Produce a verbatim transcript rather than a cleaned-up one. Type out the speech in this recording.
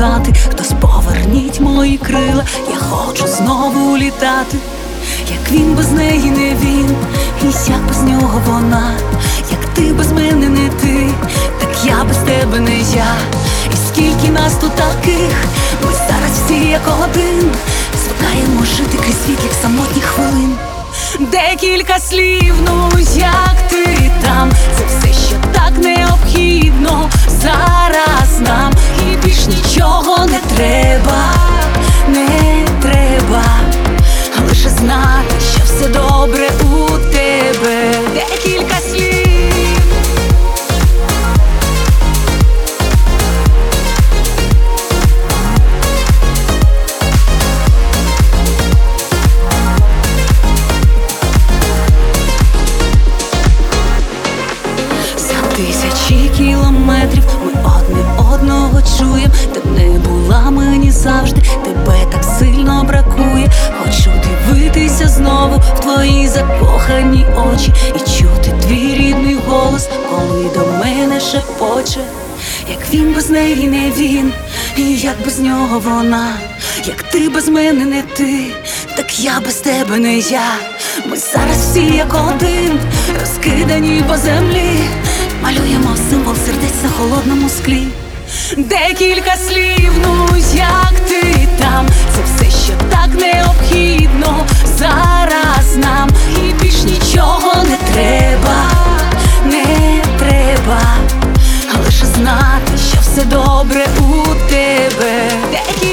кохати. Хтось поверніть мої крила, я хочу знову літати. Як він без неї не він, і як без нього вона. Як ти без мене не ти, так я без тебе не я. І скільки нас тут таких, ми зараз всі як один. Звикаємо жити крізь світлих самотніх хвилин. Декілька слів, ну як ти там, це все, що так необхідно зараз нам. І більш нічого не треба, не треба, лише знати, що все добре у тебе. Декілька слів. Тисячі кілометрів ми одне одного чуєм. Ти б не була мені завжди, тебе так сильно бракує. Хочу дивитися знову в твої закохані очі і чути твій рідний голос, коли до мене шепоче. Як він без неї не він, і як без нього вона. Як ти без мене не ти, так я без тебе не я. Ми зараз всі як один, розкидані по землі. Малюємо символ сердець на холодному склі. Декілька слів, ну як ти там, це все, що так необхідно зараз нам. І більш нічого не треба, не треба, лише знати, що все добре у тебе. Декілька